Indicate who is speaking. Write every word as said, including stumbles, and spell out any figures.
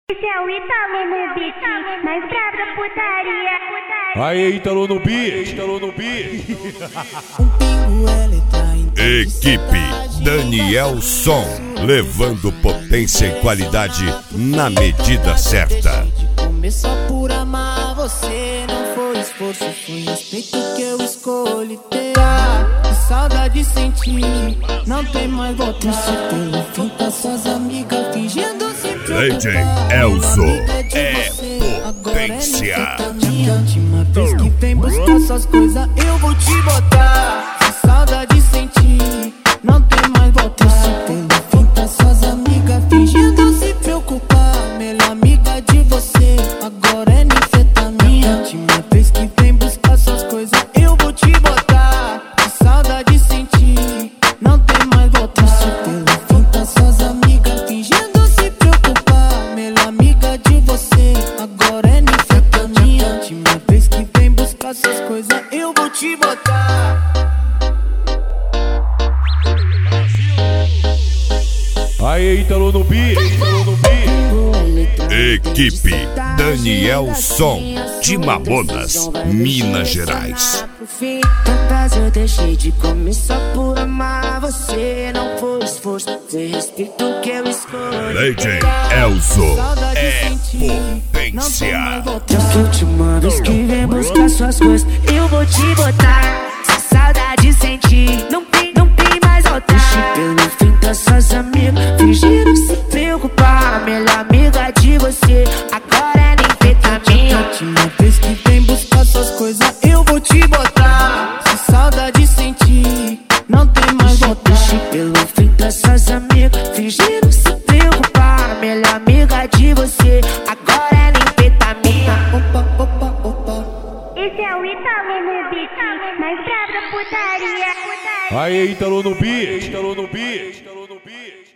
Speaker 1: Esse é o Ítalo no beat, mais brabo da putaria.
Speaker 2: Aí, Ítalo no beat, Ítalo no beat.
Speaker 3: Equipe Daniel Som, levando potência e qualidade na medida certa.
Speaker 4: Começou por amar você, não foi esforço, foi respeito que eu escolhi ter. Que saudade senti, não tem mais volta. Você pelo fim com suas amigas fingindo se preocupar.
Speaker 3: D J Elzo é potência.
Speaker 4: A última vez que vem buscar suas coisas, eu vou te botar. Que saudade senti, não tem mais volta. Você pelo fim com suas amigas fingindo se preocupar. Melhor amiga de você, agora é ninfetamina. A última vez que vem buscar suas coisas, eu vou te botar. Que saudade senti, não tem mais volta. Você pelo fim com suas amigas fingindo se preocupar. Melhor amiga de você, agora é ninfetamina. A última vez que vem buscar suas coisas, eu vou te botar.
Speaker 2: Aí, Ítalo no beat, Ítalo no beat.
Speaker 3: Equipe Daniel Som, de Mamonas, Minas Gerais.
Speaker 4: Tantas eu deixei de comer só por amar você. Não foi esforço, foi respeito que eu escolhi.
Speaker 3: D J Elzo é potência.
Speaker 4: Que última vez que vem buscar suas coisas, eu vou te botar. Se saudade sentir, não tem, não tem mais voltar. Deixe pelo fim das suas amigas fingindo se preocupar. A melhor amiga de você, agora é ninfetamina. A última vez que vem buscar suas coisas, eu vou te botar. Se saudade sentir, não tem mais volta. Deixe pelo fim das suas amigas fingindo se preocupar. A melhor amiga de você, agora é ninfetamina. Opa, opa, opa.
Speaker 1: Esse é o Ítalo no beat, mais brabo da putaria.
Speaker 2: Aí, Ítalo no beat, Ítalo no beat, Ítalo no beat.